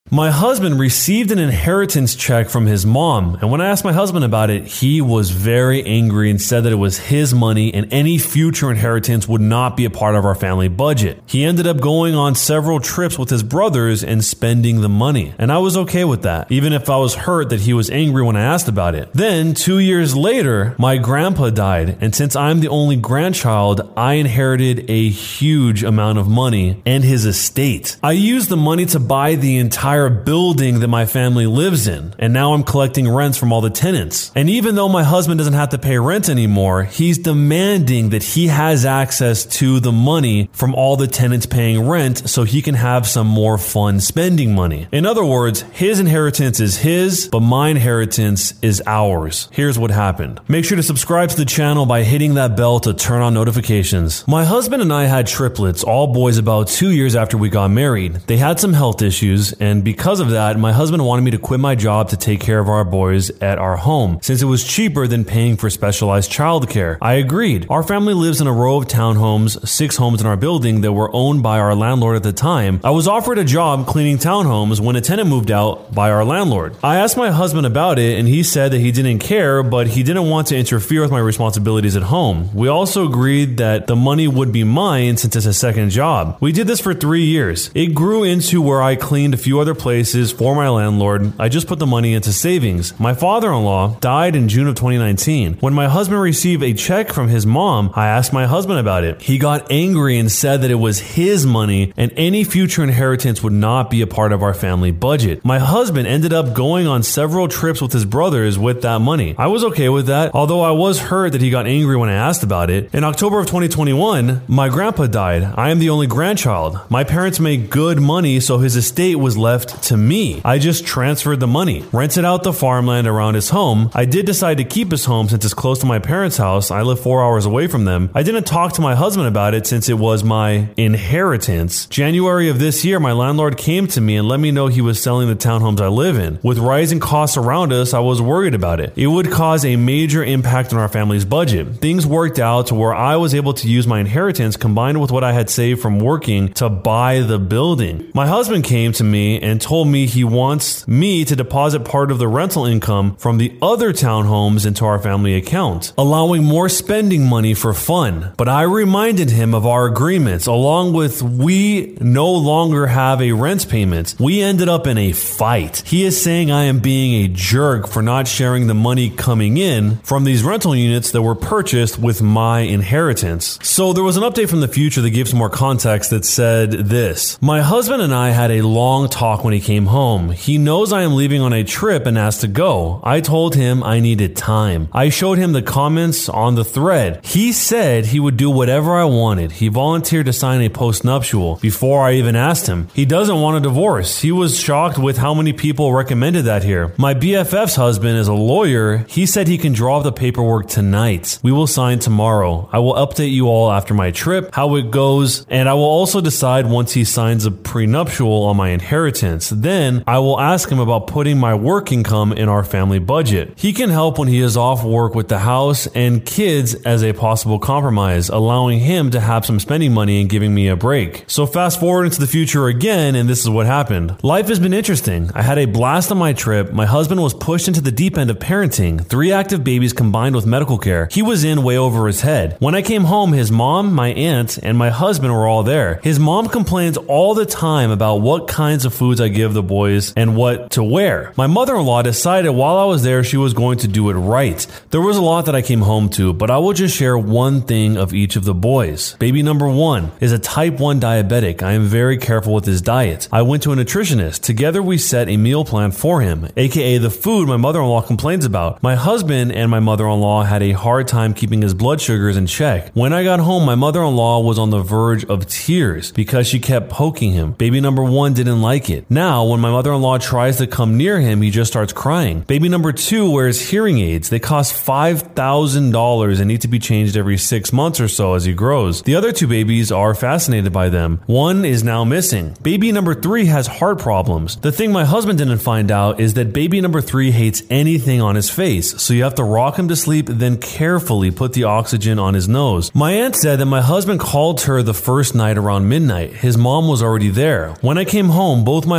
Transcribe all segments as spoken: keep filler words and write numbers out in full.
My husband received an inheritance check from his mom, and when I asked my husband about it, he was very angry and said that it was his money and any future inheritance would not be a part of our family budget. He ended up going on several trips with his brothers and spending the money, and I was okay with that, even if I was hurt that he was angry when I asked about it. Then, two years later, my grandpa died, and since I'm the only grandchild, I inherited a huge amount of money and his estate. I used the money to buy the entire building that my family lives in, and now I'm collecting rents from all the tenants. And even though my husband doesn't have to pay rent anymore, he's demanding that he has access to the money from all the tenants paying rent so he can have some more fun spending money. In other words, his inheritance is his, but my inheritance is ours. Here's what happened. Make sure to subscribe to the channel by hitting that bell to turn on notifications. My husband and I had triplets, all boys, about two years after we got married. They had some health issues, and because of that, my husband wanted me to quit my job to take care of our boys at our home, since it was cheaper than paying for specialized childcare. I agreed. Our family lives in a row of townhomes, six homes in our building that were owned by our landlord at the time. I was offered a job cleaning townhomes when a tenant moved out by our landlord. I asked my husband about it, and he said that he didn't care, but he didn't want to interfere with my responsibilities at home. We also agreed that the money would be mine since it's a second job. We did this for three years. It grew into where I cleaned a few other places for my landlord. I just put the money into savings. My father-in-law died in June of twenty nineteen. When my husband received a check from his mom, I asked my husband about it. He got angry and said that it was his money and any future inheritance would not be a part of our family budget. My husband ended up going on several trips with his brothers with that money. I was okay with that, although I was hurt that he got angry when I asked about it. In October of twenty twenty-one, my grandpa died. I am the only grandchild. My parents made good money, so his estate was left to me. I just transferred the money, rented out the farmland around his home. I did decide to keep his home since it's close to my parents' house. I live four hours away from them. I didn't talk to my husband about it since it was my inheritance. January of this year, my landlord came to me and let me know he was selling the townhomes I live in. With rising costs around us, I was worried about it. It would cause a major impact on our family's budget. Things worked out to where I was able to use my inheritance combined with what I had saved from working to buy the building. My husband came to me and told me he wants me to deposit part of the rental income from the other townhomes into our family account, allowing more spending money for fun. But I reminded him of our agreements, along with we no longer have a rent payment. We ended up in a fight. He is saying I am being a jerk for not sharing the money coming in from these rental units that were purchased with my inheritance. So there was an update from the future that gave some more context that said this. My husband and I had a long talk when he came home. He knows I am leaving on a trip and asked to go. I told him I needed time. I showed him the comments on the thread. He said he would do whatever I wanted. He volunteered to sign a post-nuptial before I even asked him. He doesn't want a divorce. He was shocked with how many people recommended that here. My B F F's husband is a lawyer. He said he can draw up the paperwork tonight. We will sign tomorrow. I will update you all after my trip, how it goes, and I will also decide once he signs a prenuptial on my inheritance. Then I will ask him about putting my work income in our family budget. He can help when he is off work with the house and kids as a possible compromise, allowing him to have some spending money and giving me a break. So fast forward into the future again, and this is what happened. Life has been interesting. I had a blast on my trip. My husband was pushed into the deep end of parenting. Three active babies combined with medical care. He was in way over his head. When I came home, his mom, my aunt, and my husband were all there. His mom complains all the time about what kinds of foods I give the boys and what to wear. My mother-in-law decided while I was there she was going to do it right. There was a lot that I came home to, but I will just share one thing of each of the boys. Baby number one is a type one diabetic. I am very careful with his diet. I went to a nutritionist. Together we set a meal plan for him, aka the food my mother-in-law complains about. My husband and my mother-in-law had a hard time keeping his blood sugars in check. When I got home, my mother-in-law was on the verge of tears because she kept poking him. Baby number one didn't like it. Now, when my mother-in-law tries to come near him, he just starts crying. Baby number two wears hearing aids. They cost five thousand dollars and need to be changed every six months or so as he grows. The other two babies are fascinated by them. One is now missing. Baby number three has heart problems. The thing my husband didn't find out is that baby number three hates anything on his face, so you have to rock him to sleep, then carefully put the oxygen on his nose. My aunt said that my husband called her the first night around midnight. His mom was already there. When I came home, both my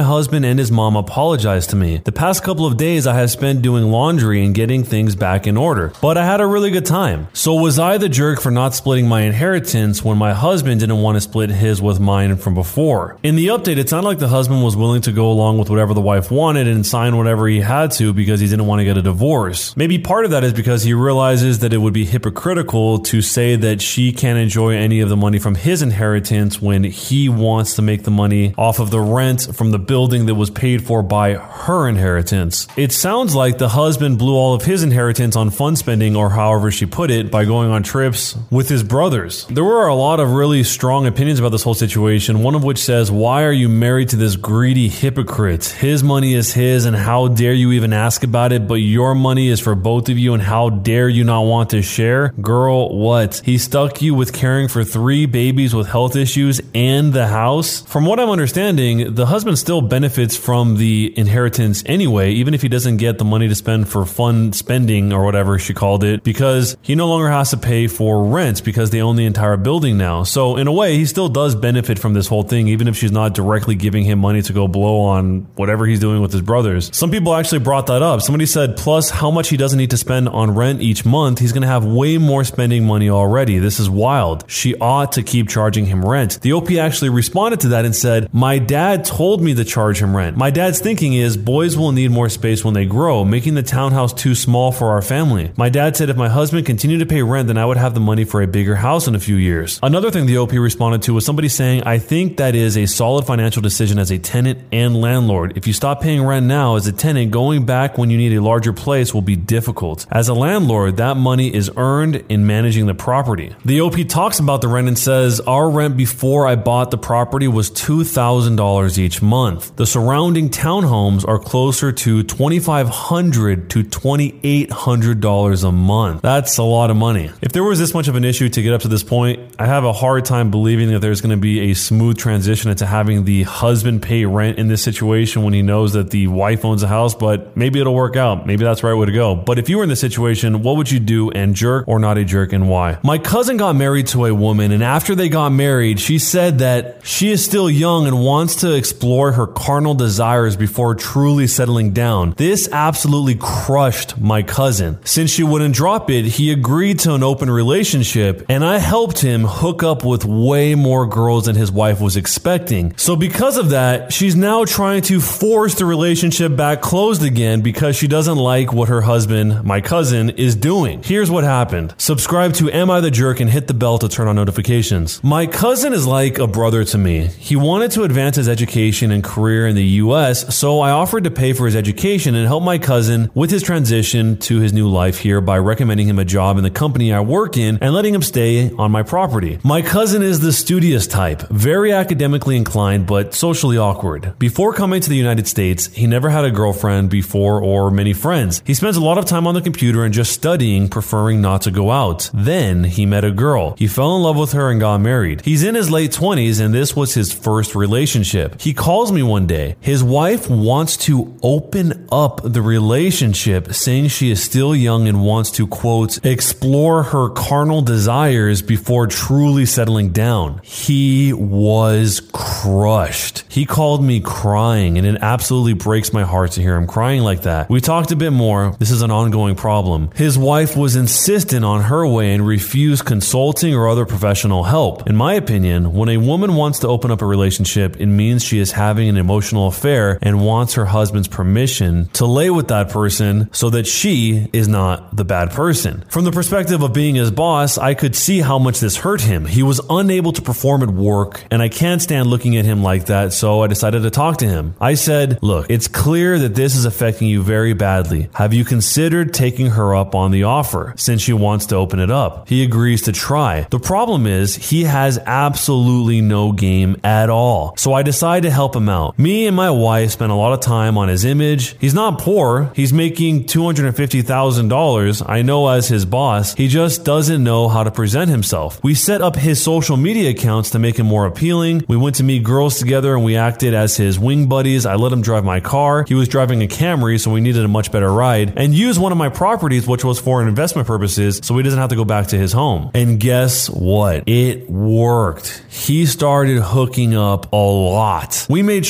my husband and his mom apologize to me. The past couple of days I have spent doing laundry and getting things back in order, but I had a really good time. So was I the jerk for not splitting my inheritance when my husband didn't want to split his with mine from before? In the update, it sounded like the husband was willing to go along with whatever the wife wanted and sign whatever he had to because he didn't want to get a divorce. Maybe part of that is because he realizes that it would be hypocritical to say that she can't enjoy any of the money from his inheritance when he wants to make the money off of the rent from the building that was paid for by her inheritance. It sounds like the husband blew all of his inheritance on fun spending, or however she put it, by going on trips with his brothers. There were a lot of really strong opinions about this whole situation, one of which says, why are you married to this greedy hypocrite? His money is his, and how dare you even ask about it, but your money is for both of you, and how dare you not want to share? Girl, what? He stuck you with caring for three babies with health issues and the house? From what I'm understanding, the husband still benefits from the inheritance anyway, even if he doesn't get the money to spend for fun spending or whatever she called it, because he no longer has to pay for rent because they own the entire building now. So in a way, he still does benefit from this whole thing, even if she's not directly giving him money to go blow on whatever he's doing with his brothers. Some people actually brought that up. Somebody said, plus how much he doesn't need to spend on rent each month, he's going to have way more spending money already. This is wild. She ought to keep charging him rent. The O P actually responded to that and said, my dad told me to charge him rent. My dad's thinking is boys will need more space when they grow, making the townhouse too small for our family. My dad said if my husband continued to pay rent, then I would have the money for a bigger house in a few years. Another thing the O P responded to was somebody saying, I think that is a solid financial decision as a tenant and landlord. If you stop paying rent now as a tenant, going back when you need a larger place will be difficult. As a landlord, that money is earned in managing the property. The O P talks about the rent and says, our rent before I bought the property was two thousand dollars each month. The surrounding townhomes are closer to twenty-five hundred dollars to twenty-eight hundred dollars a month. That's a lot of money. If there was this much of an issue to get up to this point, I have a hard time believing that there's going to be a smooth transition into having the husband pay rent in this situation when he knows that the wife owns a house, but maybe it'll work out. Maybe that's the right way to go. But if you were in this situation, what would you do, and jerk or not a jerk, and why? My cousin got married to a woman, and after they got married, she said that she is still young and wants to explore her carnal desires before truly settling down. This absolutely crushed my cousin. Since she wouldn't drop it, he agreed to an open relationship, and I helped him hook up with way more girls than his wife was expecting. So because of that, she's now trying to force the relationship back closed again because she doesn't like what her husband, my cousin, is doing. Here's what happened. Subscribe to Am I the Jerk and hit the bell to turn on notifications. My cousin is like a brother to me. He wanted to advance his education and career in the U S, so I offered to pay for his education and help my cousin with his transition to his new life here by recommending him a job in the company I work in and letting him stay on my property. My cousin is the studious type, very academically inclined but socially awkward. Before coming to the United States, he never had a girlfriend before or many friends. He spends a lot of time on the computer and just studying, preferring not to go out. Then he met a girl. He fell in love with her and got married. He's in his late twenties and this was his first relationship. He calls me one day. His wife wants to open up the relationship, saying she is still young and wants to, quote, explore her carnal desires before truly settling down. He was crushed. He called me crying, and it absolutely breaks my heart to hear him crying like that. We talked a bit more. This is an ongoing problem. His wife was insistent on her way and refused consulting or other professional help. In my opinion, when a woman wants to open up a relationship, it means she is having an emotional affair and wants her husband's permission to lay with that person so that she is not the bad person. From the perspective of being his boss, I could see how much this hurt him. He was unable to perform at work, and I can't stand looking at him like that, so I decided to talk to him. I said, look, it's clear that this is affecting you very badly. Have you considered taking her up on the offer since she wants to open it up? He agrees to try. The problem is he has absolutely no game at all. So I decided to help him out. Me and my wife spent a lot of time on his image. He's not poor. He's making two hundred fifty thousand dollars. I know as his boss, he just doesn't know how to present himself. We set up his social media accounts to make him more appealing. We went to meet girls together and we acted as his wing buddies. I let him drive my car. He was driving a Camry, so we needed a much better ride, and used one of my properties, which was for investment purposes, so he doesn't have to go back to his home. And guess what? It worked. He started hooking up a lot. We made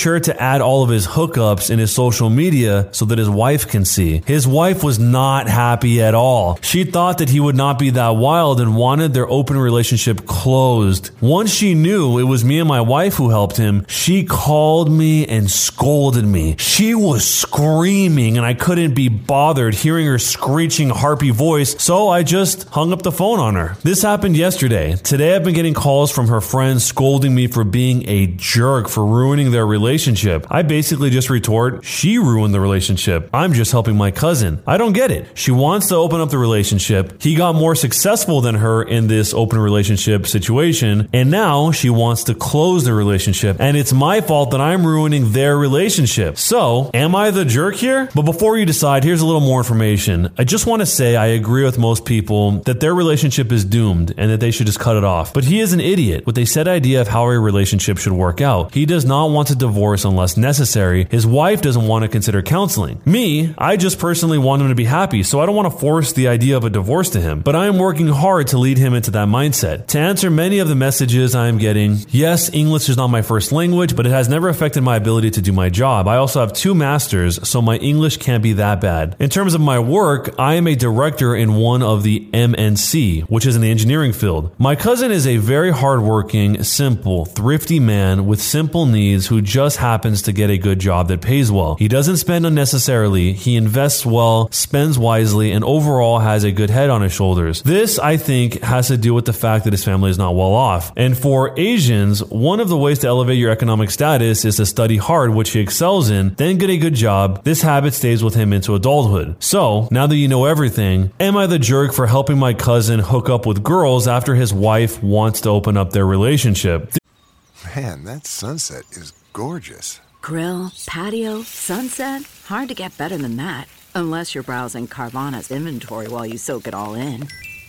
sure to add all of his hookups in his social media so that his wife can see. His wife was not happy at all. She thought that he would not be that wild and wanted their open relationship closed. Once she knew it was me and my wife who helped him, she called me and scolded me. She was screaming and I couldn't be bothered hearing her screeching harpy voice, so I just hung up the phone on her. This happened yesterday. Today I've been getting calls from her friends scolding me for being a jerk for ruining their relationship. I basically just retort, she ruined the relationship. I'm just helping my cousin. I don't get it. She wants to open up the relationship. He got more successful than her in this open relationship situation, and now she wants to close the relationship, and it's my fault that I'm ruining their relationship. So, am I the jerk here? But before you decide, here's a little more information. I just want to say I agree with most people that their relationship is doomed and that they should just cut it off. But he is an idiot with a set idea of how a relationship should work out. He does not want to divorce unless necessary. His wife doesn't want to consider counseling. Me, I just personally want him to be happy, so I don't want to force the idea of a divorce to him. But I am working hard to lead him into that mindset. To answer many of the messages I am getting, yes, English is not my first language, but it has never affected my ability to do my job. I also have two masters, so my English can't be that bad. In terms of my work, I am a director in one of the M N C, which is in the engineering field. My cousin is a very hardworking, simple, thrifty man with simple needs who just happens to get a good job that pays well. He doesn't spend unnecessarily, he invests well, spends wisely, and overall has a good head on his shoulders. This, I think, has to do with the fact that his family is not well off. And for Asians, one of the ways to elevate your economic status is to study hard, which he excels in, then get a good job. This habit stays with him into adulthood. So, now that you know everything, am I the jerk for helping my cousin hook up with girls after his wife wants to open up their relationship? Man, that sunset is gorgeous. Grill, patio, sunset. Hard to get better than that. Unless you're browsing Carvana's inventory while you soak it all in.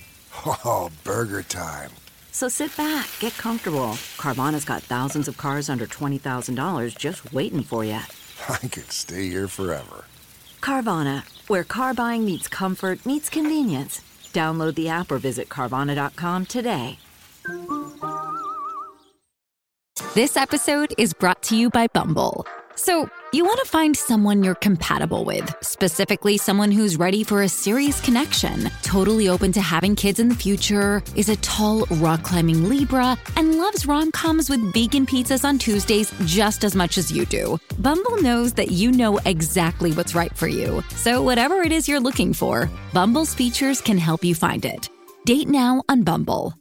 Oh, burger time. So sit back, get comfortable. Carvana's got thousands of cars under twenty thousand dollars just waiting for you. I could stay here forever. Carvana, where car buying meets comfort, meets convenience. Download the app or visit Carvana dot com today. This episode is brought to you by Bumble. So, you want to find someone you're compatible with, specifically someone who's ready for a serious connection, totally open to having kids in the future, is a tall, rock-climbing Libra, and loves rom-coms with vegan pizzas on Tuesdays just as much as you do. Bumble knows that you know exactly what's right for you. So whatever it is you're looking for, Bumble's features can help you find it. Date now on Bumble.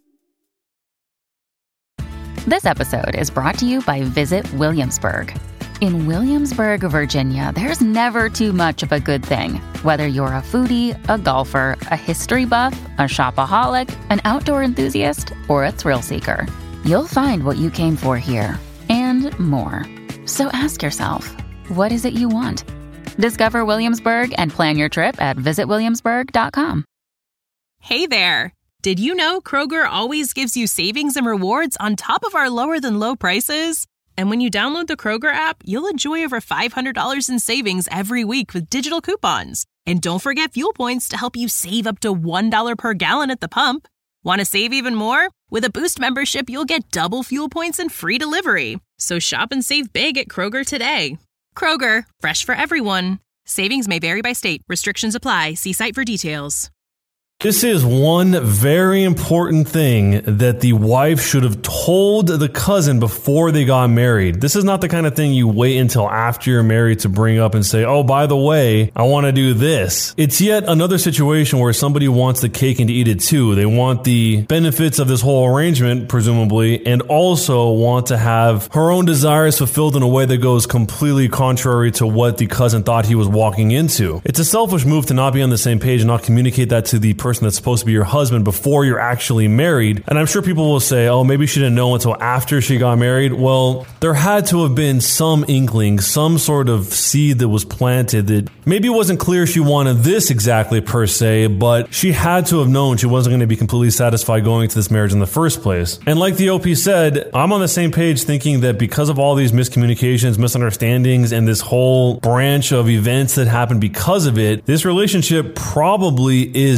This episode is brought to you by Visit Williamsburg. In Williamsburg, Virginia, there's never too much of a good thing. Whether you're a foodie, a golfer, a history buff, a shopaholic, an outdoor enthusiast, or a thrill seeker, you'll find what you came for here and more. So ask yourself, what is it you want? Discover Williamsburg and plan your trip at visit williamsburg dot com. Hey there! Did you know Kroger always gives you savings and rewards on top of our lower than low prices? And when you download the Kroger app, you'll enjoy over five hundred dollars in savings every week with digital coupons. And don't forget fuel points to help you save up to one dollar per gallon at the pump. Want to save even more? With a Boost membership, you'll get double fuel points and free delivery. So shop and save big at Kroger today. Kroger, fresh for everyone. Savings may vary by state. Restrictions apply. See site for details. This is one very important thing that the wife should have told the cousin before they got married. This is not the kind of thing you wait until after you're married to bring up and say, oh, by the way, I want to do this. It's yet another situation where somebody wants the cake and to eat it too. They want the benefits of this whole arrangement, presumably, and also want to have her own desires fulfilled in a way that goes completely contrary to what the cousin thought he was walking into. It's a selfish move to not be on the same page and not communicate that to the person that's supposed to be your husband before you're actually married. And I'm sure people will say, oh, maybe she didn't know until after she got married. Well, there had to have been some inkling, some sort of seed that was planted that maybe it wasn't clear she wanted this exactly per se, but she had to have known she wasn't going to be completely satisfied going to this marriage in the first place. And like the O P said, I'm on the same page thinking that because of all these miscommunications, misunderstandings, and this whole branch of events that happened because of it, this relationship probably is doomed.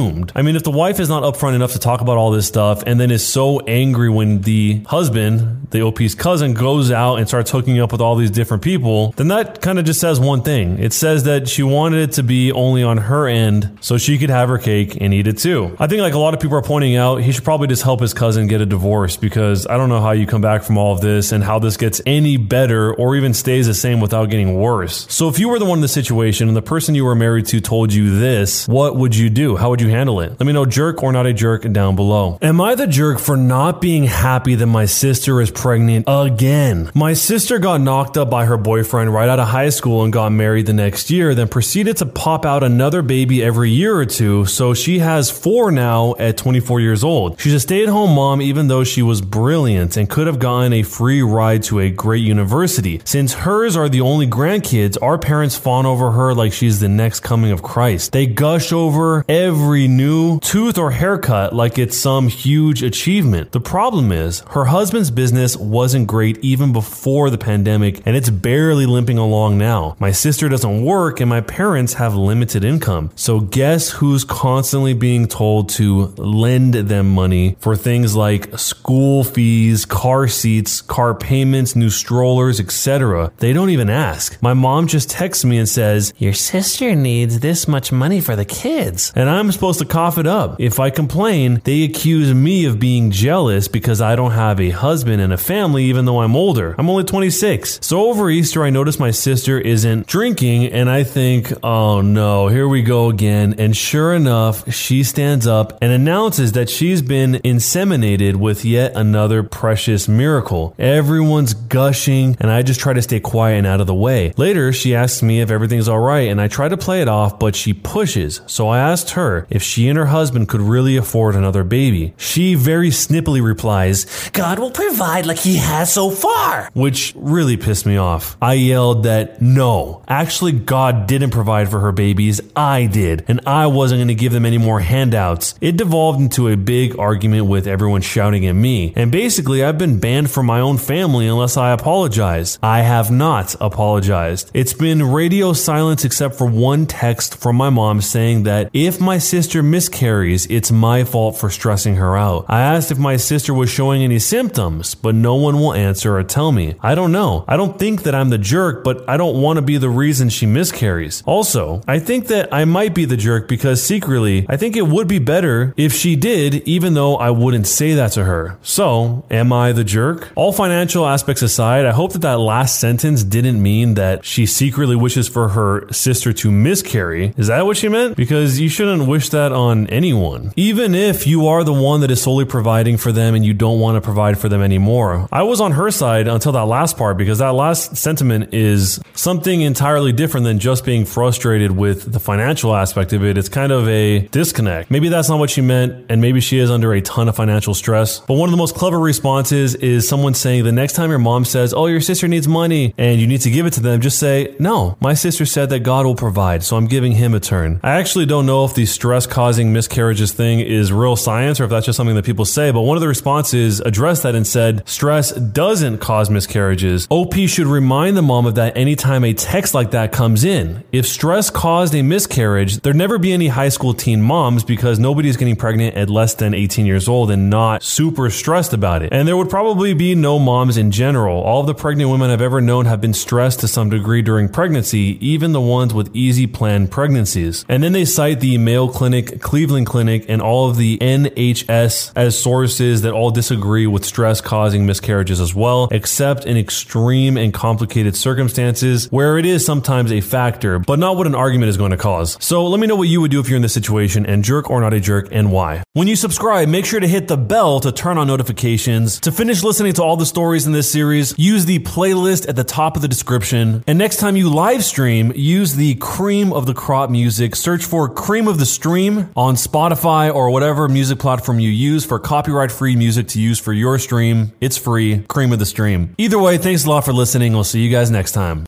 assumed. I mean, if the wife is not upfront enough to talk about all this stuff and then is so angry when the husband, the O P's cousin, goes out and starts hooking up with all these different people, then that kind of just says one thing. It says that she wanted it to be only on her end so she could have her cake and eat it too. I think, like a lot of people are pointing out, he should probably just help his cousin get a divorce, because I don't know how you come back from all of this and how this gets any better or even stays the same without getting worse. So if you were the one in the situation and the person you were married to told you this, what would you do? How would you handle it? Let me know, jerk or not a jerk, down below. Am I the jerk for not being happy that my sister is pregnant again? My sister got knocked up by her boyfriend right out of high school and got married the next year, then proceeded to pop out another baby every year or two, so she has four now at twenty-four years old. She's a stay-at-home mom even though she was brilliant and could have gotten a free ride to a great university. Since hers are the only grandkids, our parents fawn over her like she's the next coming of Christ. They gush over every new tooth or haircut like it's some huge achievement. The problem is, her husband's business wasn't great even before the pandemic, and it's barely limping along now. My sister doesn't work and my parents have limited income. So guess who's constantly being told to lend them money for things like school fees, car seats, car payments, new strollers, et cetera. They don't even ask. My mom just texts me and says, "Your sister needs this much money for the kids." And I'm supposed to cough it up. If I complain, they accuse me of being jealous because I don't have a husband and a family even though I'm older. I'm only twenty-six. So over Easter, I notice my sister isn't drinking and I think, oh no, here we go again. And sure enough, she stands up and announces that she's been inseminated with yet another precious miracle. Everyone's gushing and I just try to stay quiet and out of the way. Later, she asks me if everything's alright and I try to play it off, but she pushes. So I asked her if she and her husband could really afford another baby. She very snippily replies, "God will provide like he has so far," which really pissed me off. I yelled that no, actually God didn't provide for her babies, I did, and I wasn't going to give them any more handouts. It devolved into a big argument with everyone shouting at me, and basically I've been banned from my own family unless I apologize. I have not apologized. It's been radio silence except for one text from my mom saying that if my sister miscarries, it's my fault for stressing her out. I asked if my sister was showing any symptoms, but no one will answer or tell me. I don't know. I don't think that I'm the jerk, but I don't want to be the reason she miscarries. Also, I think that I might be the jerk because secretly, I think it would be better if she did, even though I wouldn't say that to her. So, am I the jerk? All financial aspects aside, I hope that that last sentence didn't mean that she secretly wishes for her sister to miscarry. Is that what she meant? Because you shouldn't wish that on anyone. Even if you are the one that is solely providing for them and you don't want to provide for them anymore. I was on her side until that last part, because that last sentiment is something entirely different than just being frustrated with the financial aspect of it. It's kind of a disconnect. Maybe that's not what she meant, and maybe she is under a ton of financial stress. But one of the most clever responses is someone saying the next time your mom says, "Oh, your sister needs money," and you need to give it to them, just say, "No, my sister said that God will provide, so I'm giving him a turn." I actually don't know if the stress-causing miscarriages thing is real science or if that's just something that people say, but one of the responses addressed that and said, stress doesn't cause miscarriages. O P should remind the mom of that anytime a text like that comes in. If stress caused a miscarriage, there'd never be any high school teen moms because nobody's getting pregnant at less than eighteen years old and not super stressed about it. And there would probably be no moms in general. All of the pregnant women I've ever known have been stressed to some degree during pregnancy, even the ones with easy planned pregnancies. And then they cite the Mayo Clinic, Cleveland Clinic, and all of the N H S as sources that all disagree with stress causing miscarriages as well, except in extreme and complicated circumstances where it is sometimes a factor, but not what an argument is going to cause. So let me know what you would do if you're in this situation, and jerk or not a jerk, and why. When you subscribe, make sure to hit the bell to turn on notifications. To finish listening to all the stories in this series, use the playlist at the top of the description. And next time you live stream, use the cream of the crop music. Search for Cream of the Stream on Spotify or whatever music platform you use for copyright-free music to use for your stream. It's free. Cream of the Stream. Either way, thanks a lot for listening. We'll see you guys next time.